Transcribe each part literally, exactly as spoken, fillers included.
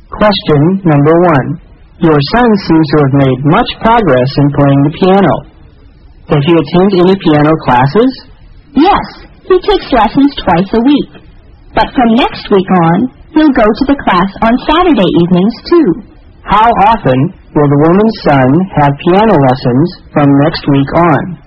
Question number one. Your son seems to have made much progress in playing the piano. Does he attend any piano classes? Yes, he takes lessons twice a week. But from next week on, he'll go to the class on Saturday evenings, too. How often will the woman's son have piano lessons from next week on?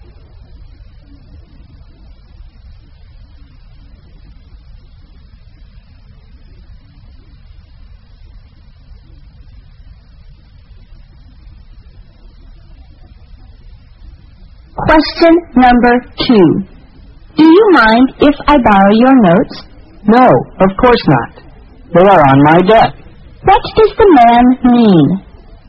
Question number two. Do you mind if I borrow your notes? No, of course not. They are on my desk. What does the man mean?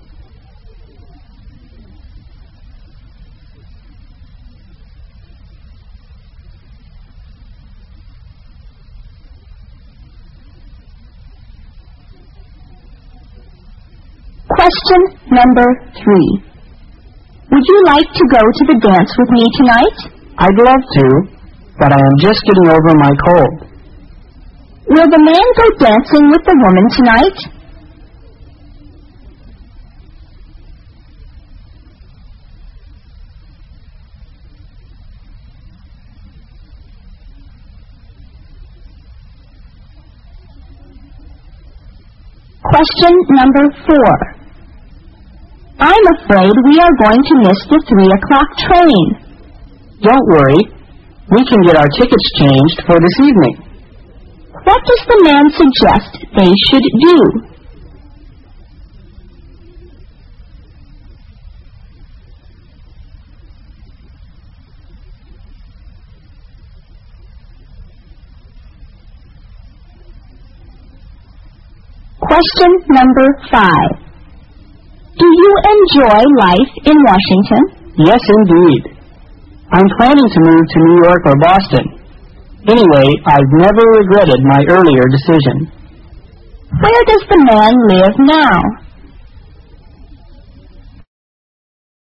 Question number three. Would you like to go to the dance with me tonight? I'd love to, but I am just getting over my cold. Will the man go dancing with the woman tonight? Question number four. I'm afraid we are going to miss the three o'clock train. Don't worry. We can get our tickets changed for this evening. What does the man suggest they should do? Question number five. Do you enjoy life in Washington? Yes, indeed. I'm planning to move to New York or Boston. Anyway, I've never regretted my earlier decision. Where does the man live now?